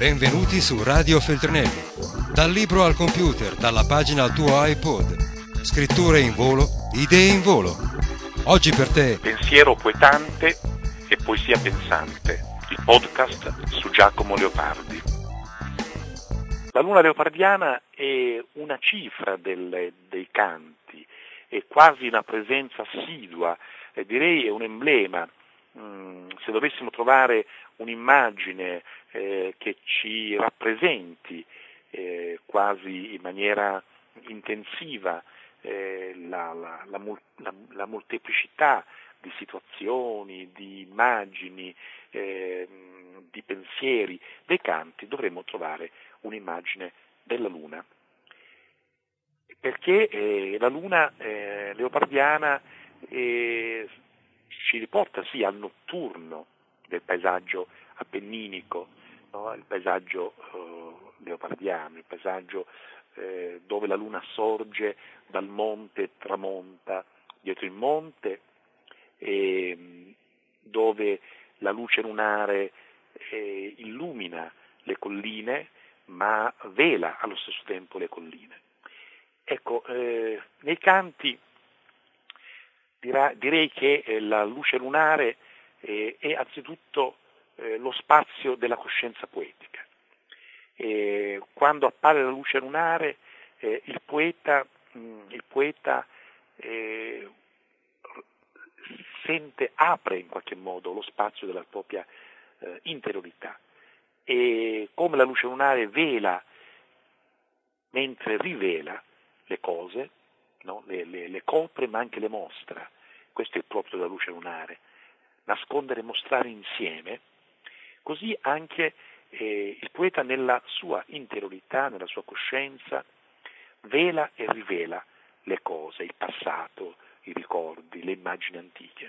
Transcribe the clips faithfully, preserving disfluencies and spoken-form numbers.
Benvenuti su Radio Feltrinelli. Dal libro al computer, dalla pagina al tuo iPod. Scritture in volo, idee in volo. Oggi per te Pensiero poetante e poesia pensante. Il podcast su Giacomo Leopardi. La luna leopardiana è una cifra del, dei canti, è quasi una presenza assidua, eh, direi è un emblema. Mm, se dovessimo trovare un'immagine eh, che ci rappresenti eh, quasi in maniera intensiva eh, la, la, la, la, la molteplicità di situazioni, di immagini, eh, di pensieri, dei canti, dovremmo trovare un'immagine della luna. Perché eh, la luna eh, leopardiana eh, ci riporta sì al notturno del paesaggio appenninico, no? Il paesaggio eh, leopardiano, il paesaggio eh, dove la luna sorge dal monte e tramonta dietro il monte, e dove la luce lunare eh, illumina le colline ma vela allo stesso tempo le colline. Ecco, eh, nei canti dirà, direi che eh, la luce lunare eh, è anzitutto eh, lo spazio della coscienza poetica. Eh, quando appare la luce lunare eh, il poeta, mh, il poeta eh, sente, apre in qualche modo lo spazio della propria eh, interiorità, e come la luce lunare vela mentre rivela le cose, no? le, le, le copre ma anche le mostra. Questo è il proprio della luce lunare, nascondere e mostrare insieme. Così anche eh, il poeta nella sua interiorità, nella sua coscienza, vela e rivela le cose, il passato, i ricordi, le immagini antiche.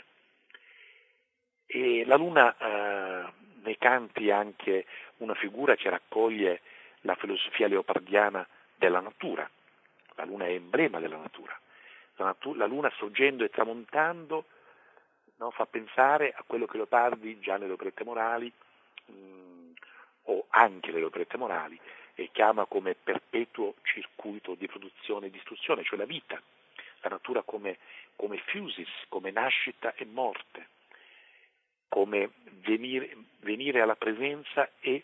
E la luna eh, nei canti è anche una figura che raccoglie la filosofia leopardiana della natura. La luna è emblema della natura. La, natu- la luna sorgendo e tramontando, no, fa pensare a quello che Leopardi già nelle operette morali, mh, o anche nelle operette morali, e chiama come perpetuo circuito di produzione e distruzione, cioè la vita, la natura come, come fusis, come nascita e morte, come venire, venire alla presenza e,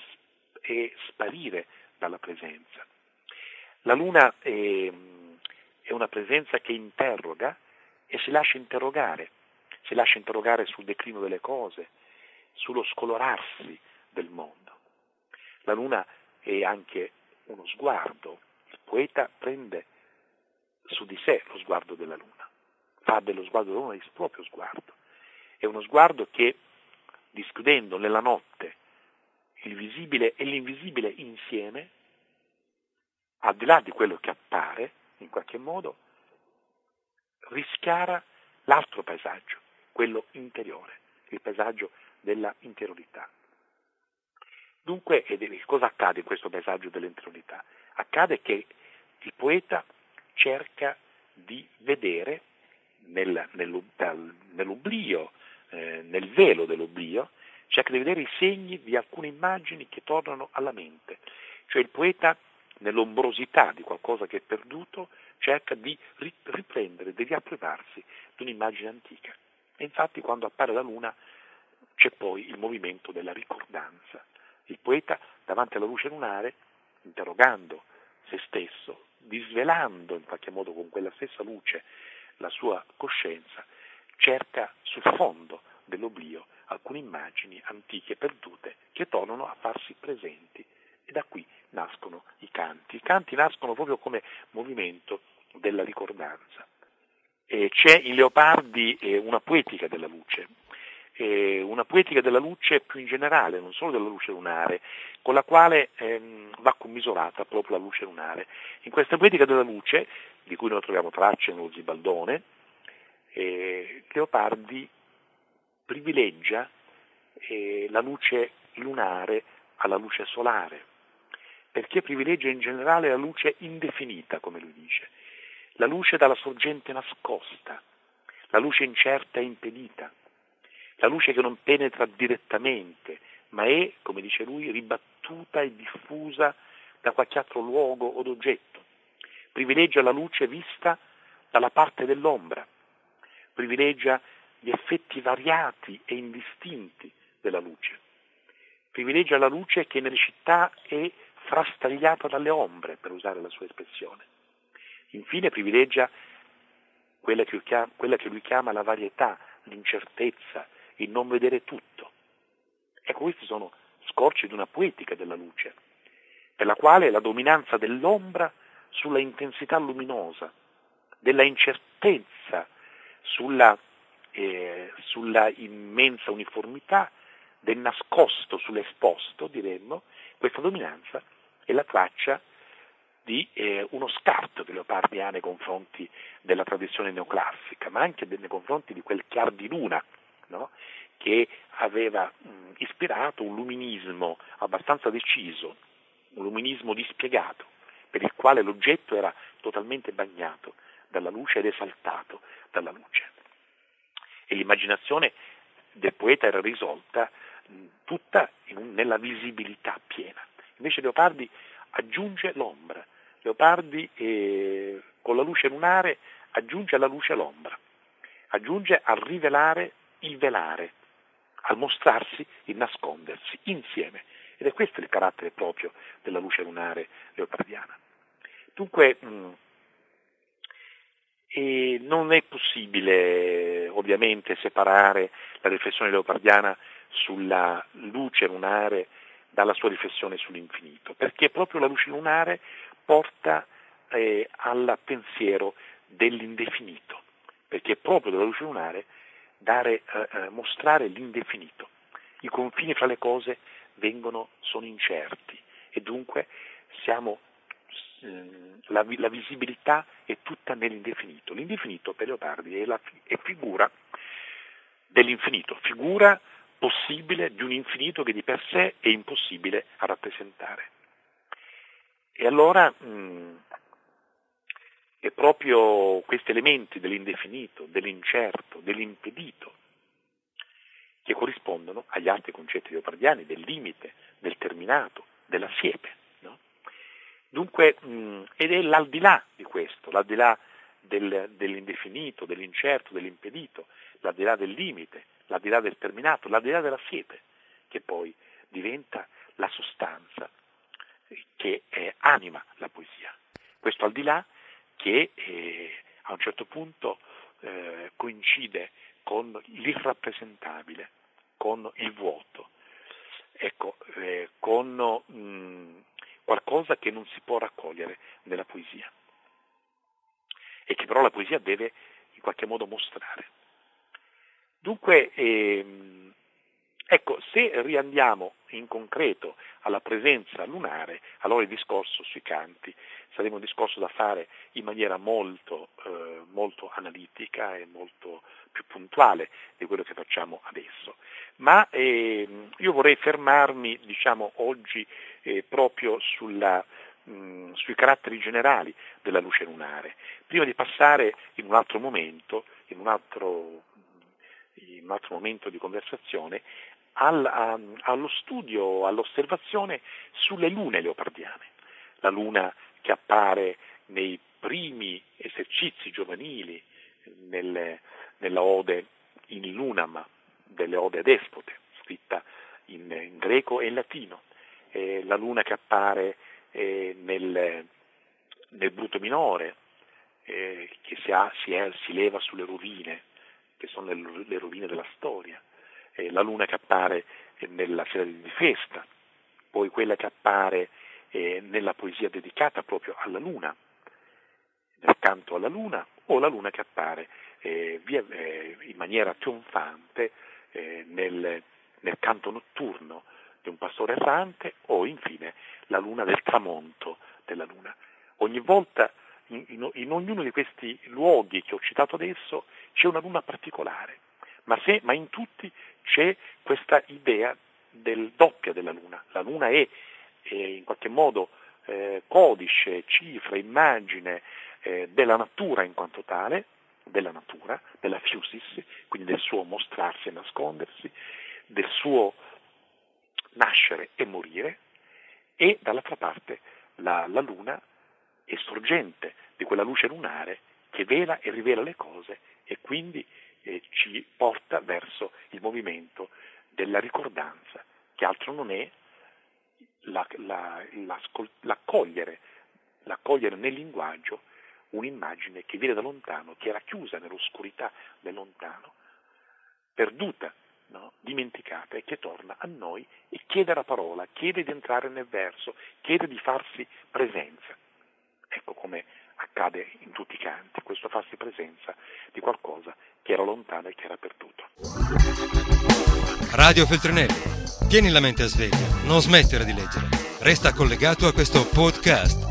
e sparire dalla presenza. La luna è, è una presenza che interroga e si lascia interrogare, si lascia interrogare sul declino delle cose, sullo scolorarsi del mondo. La luna è anche uno sguardo, il poeta prende su di sé lo sguardo della luna, fa dello sguardo della luna il proprio sguardo. È uno sguardo che, dischiudendo nella notte il visibile e l'invisibile insieme, al di là di quello che appare, in qualche modo, rischiara l'altro paesaggio, quello interiore, il paesaggio della interiorità. Dunque, cosa accade in questo paesaggio dell'interiorità? Accade che il poeta cerca di vedere nel, nell'oblio, eh, nel velo dell'oblio, cerca di vedere i segni di alcune immagini che tornano alla mente. Cioè il poeta, nell'ombrosità di qualcosa che è perduto, cerca di riprendere, di riappropriarsi di un'immagine antica. E infatti quando appare la luna c'è poi il movimento della ricordanza. Il poeta, davanti alla luce lunare, interrogando se stesso, disvelando in qualche modo con quella stessa luce la sua coscienza, cerca sul fondo dell'oblio alcune immagini antiche perdute che tornano a farsi presenti, e da qui nascono i canti. I canti nascono proprio come movimento della ricordanza. E c'è in Leopardi eh, una poetica della luce, eh, una poetica della luce più in generale, non solo della luce lunare, con la quale ehm, va commisurata proprio la luce lunare. In questa poetica della luce, di cui noi troviamo tracce nello Zibaldone, eh, Leopardi privilegia eh, la luce lunare alla luce solare, perché privilegia in generale la luce indefinita, come lui dice, la luce dalla sorgente nascosta, la luce incerta e impedita, la luce che non penetra direttamente, ma è, come dice lui, ribattuta battuta e diffusa da qualche altro luogo o oggetto, privilegia la luce vista dalla parte dell'ombra, privilegia gli effetti variati e indistinti della luce, privilegia la luce che nelle città è frastagliata dalle ombre, per usare la sua espressione. Infine privilegia quella che, chiama, quella che lui chiama la varietà, l'incertezza, il non vedere tutto. Ecco, questi sono scorci di una poetica della luce, per la quale la dominanza dell'ombra sulla intensità luminosa, della incertezza sulla, eh, sulla immensa uniformità, del nascosto sull'esposto, diremmo, questa dominanza è la traccia di eh, uno scarto che Leopardi ha nei confronti della tradizione neoclassica, ma anche nei confronti di quel chiar di luna, no? Che aveva mh, ispirato un luminismo abbastanza deciso, un luminismo dispiegato, per il quale l'oggetto era totalmente bagnato dalla luce ed esaltato dalla luce. E l'immaginazione del poeta era risolta mh, tutta in un, nella visibilità piena. Invece Leopardi aggiunge l'ombra. Leopardi eh, con la luce lunare aggiunge alla luce l'ombra, aggiunge al rivelare il velare, al mostrarsi il nascondersi insieme. Ed è questo il carattere proprio della luce lunare leopardiana. Dunque mh, e non è possibile ovviamente separare la riflessione leopardiana sulla luce lunare dalla sua riflessione sull'infinito, perché proprio la luce lunare porta eh, al pensiero dell'indefinito, perché è proprio della luce lunare dare, eh, mostrare l'indefinito. I confini fra le cose vengono, sono incerti e dunque siamo, eh, la, la visibilità è tutta nell'indefinito. L'indefinito per Leopardi è, la, è figura dell'infinito, figura possibile di un infinito che di per sé è impossibile a rappresentare. E allora mh, è proprio questi elementi dell'indefinito, dell'incerto, dell'impedito che corrispondono agli altri concetti leopardiani del limite, del terminato, della siepe. No? Dunque, mh, ed è l'aldilà di questo, l'aldilà del, dell'indefinito, dell'incerto, dell'impedito, l'aldilà del limite, l'aldilà del terminato, l'aldilà della siepe, che poi diventa la sostanza che eh, anima la poesia. Questo aldilà che eh, a un certo punto eh, coincide con l'irrappresentabile, con il vuoto, ecco, eh, con mh, qualcosa che non si può raccogliere nella poesia e che però la poesia deve in qualche modo mostrare. Dunque, ehm, ecco, se riandiamo in concreto alla presenza lunare, allora il discorso sui canti sarebbe un discorso da fare in maniera molto, eh, molto analitica e molto più puntuale di quello che facciamo adesso. Ma ehm, io vorrei fermarmi, diciamo, oggi eh, proprio sulla, mh, sui caratteri generali della luce lunare, prima di passare in un altro momento, in un altro in un altro momento di conversazione, al, a, allo studio, all'osservazione sulle lune leopardiane. La luna che appare nei primi esercizi giovanili, nelle, nella ode in lunam, delle ode adespote, scritta in, in greco e in latino, eh, la luna che appare eh, nel, nel Bruto minore, eh, che si, ha, si, è, si leva sulle rovine, che sono le, le rovine della storia, eh, la luna che appare eh, nella sera di festa, poi quella che appare eh, nella poesia dedicata proprio alla luna, nel canto alla luna, o la luna che appare eh, via, eh, in maniera trionfante eh, nel, nel canto notturno di un pastore errante, o infine la luna del tramonto della luna. Ogni volta In, in, in ognuno di questi luoghi che ho citato adesso c'è una luna particolare, ma, se, ma in tutti c'è questa idea del doppia della luna. La luna è, è in qualche modo eh, codice, cifra, immagine eh, della natura in quanto tale, della natura, della physis, quindi del suo mostrarsi e nascondersi, del suo nascere e morire, e dall'altra parte la, la luna è sorgente di quella luce lunare che vela e rivela le cose e quindi eh, ci porta verso il movimento della ricordanza, che altro non è la, la, l'accogliere, l'accogliere nel linguaggio un'immagine che viene da lontano, che era chiusa nell'oscurità del lontano, perduta, no? Dimenticata, e che torna a noi e chiede la parola, chiede di entrare nel verso, chiede di farsi presenza. Ecco come accade in tutti i canti, questo farsi presenza di qualcosa che era lontano e che era perduto. Radio Feltrinelli, tieni la mente a sveglia, non smettere di leggere, resta collegato a questo podcast.